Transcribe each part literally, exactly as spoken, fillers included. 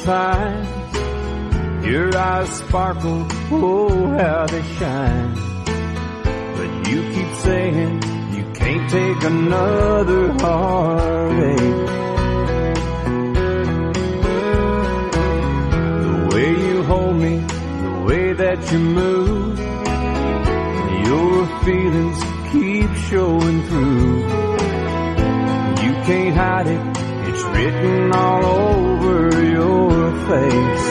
signs. Your eyes sparkle, oh how they shine. But you keep saying you can't take another heartache. The way you hold me, the way that you move, your feelings keep showing through. You can't hide it, it's written all over your face.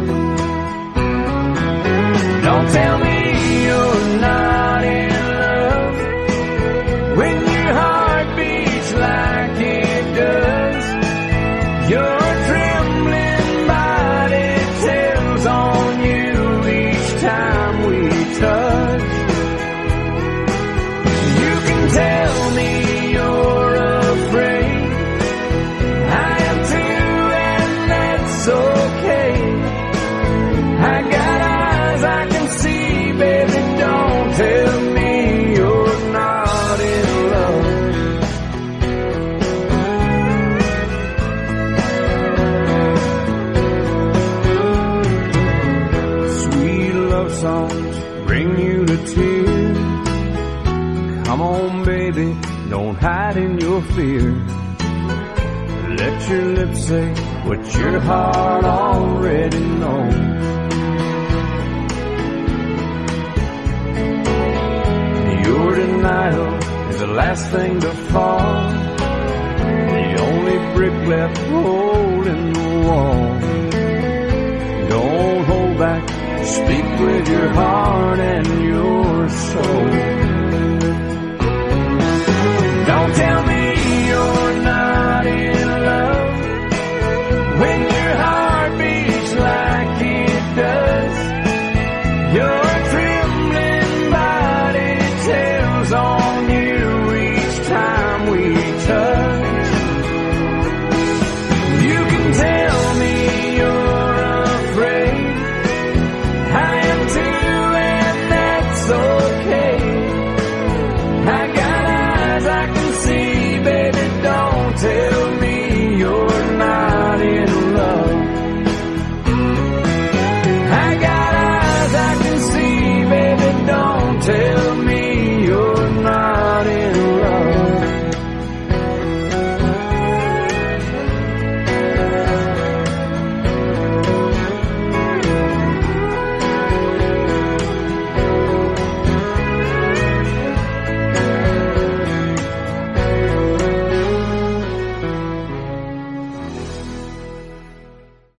Don't tell me you're not in love when your heart beats like it does. Your trembling body tells on you each time we touch. You can tell me you're afraid, I am too, and that's okay. I got eyes I can see, baby, don't tell me you're not in love. Sweet love songs bring you to tears. Come on, baby, don't hide in your fear. Let your lips say what your heart already knows. Your denial is the last thing to fall, the only brick left holding the wall. Don't hold back, speak with your heart and your soul.